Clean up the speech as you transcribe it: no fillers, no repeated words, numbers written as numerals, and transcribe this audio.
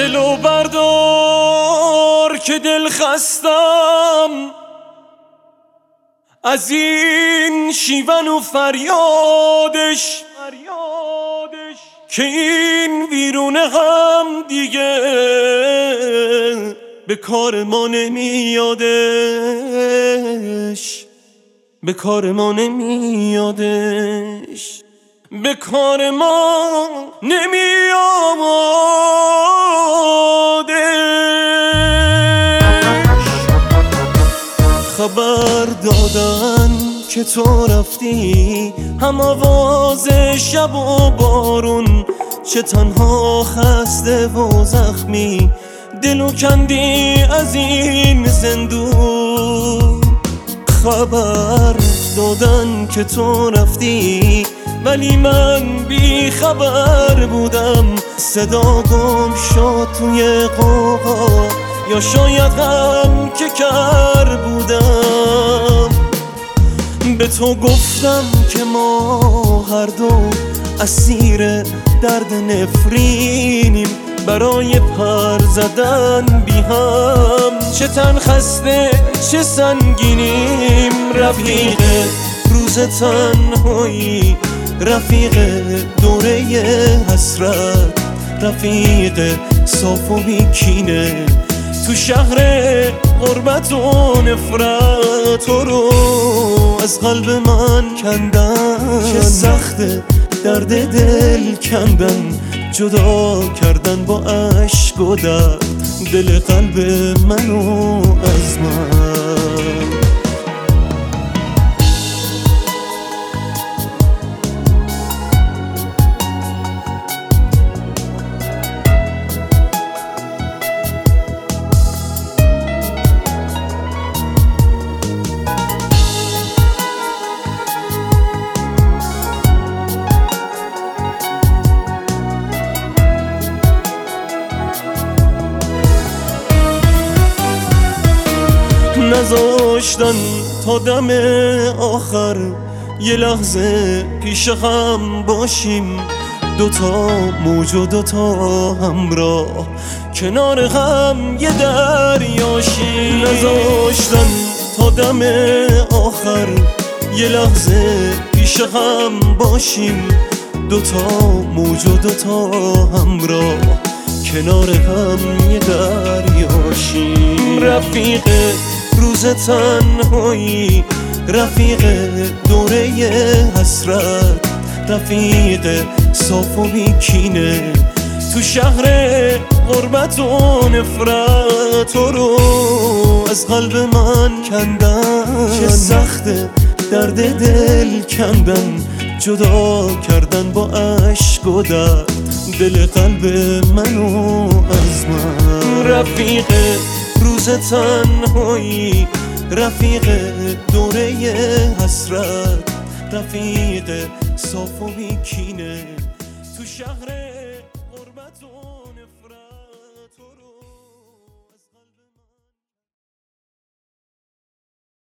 دلو بردار که دل خستم از این شیون و فریادش، که این ویرونه هم دیگه به کار ما نمیادش، به کار ما نمیادش، به کار ما نمیادش. خبر دادن که تو رفتی، هم آواز شب و بارون، چه تنها خسته و زخمی دلو کندی از این زندون. خبر دادن که تو رفتی ولی من بی خبر بودم، صدا گم شد توی قوقا، یا شاید غم که کر بودم. به تو گفتم که ما هر دو اسیر درد نفرینیم، برای پر زدن بی هم چه تن خسته چه سنگینیم. رفیق روز تنهایی، رفیق دوره حسرت، رفیق صاف و بیکینه تو شهر غربت و نفرت. تو رو از قلب من کندن، چه سخته درد دل کندن، جدا کردن با عشق و درد دل قلب منو از من. نذاشتن تا دم آخر یه لحظه پیش هم باشیم، دوتا موج و دوتا همراه کنار هم یه دریاشیم. نذاشتن تا دم آخر یه لحظه پیش هم باشیم، دوتا موج و دوتا همراه کنار هم یه دریاشیم. رفیق روز تنهایی، رفیق دوره حسرت، رفیق صاف و بیکینه تو شهر غربت و نفرت. تو رو از قلب من کندن، چه سخته درد دل کندن، جدا کردن با عشق و درد دل قلب منو از من. رفیق روز تنهایی، رفیق دوره حسرت، رفیق صاف و بیکینه تو شهر